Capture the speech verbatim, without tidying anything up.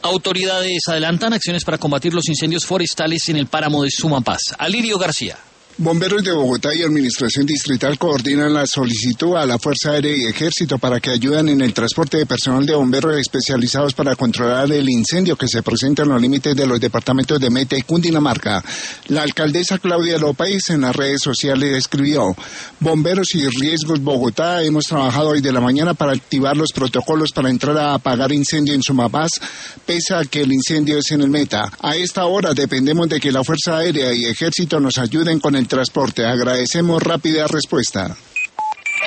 Autoridades adelantan acciones para combatir los incendios forestales en el páramo de Sumapaz. Alirio García. Bomberos de Bogotá y Administración Distrital coordinan la solicitud a la Fuerza Aérea y Ejército para que ayuden en el transporte de personal de bomberos especializados para controlar el incendio que se presenta en los límites de los departamentos de Meta y Cundinamarca. La alcaldesa Claudia López en las redes sociales escribió: Bomberos y Riesgos Bogotá, hemos trabajado hoy de la mañana para activar los protocolos para entrar a apagar incendio en Sumapaz, pese a que el incendio es en el Meta. A esta hora dependemos de que la Fuerza Aérea y Ejército nos ayuden con el transporte. Agradecemos rápida respuesta.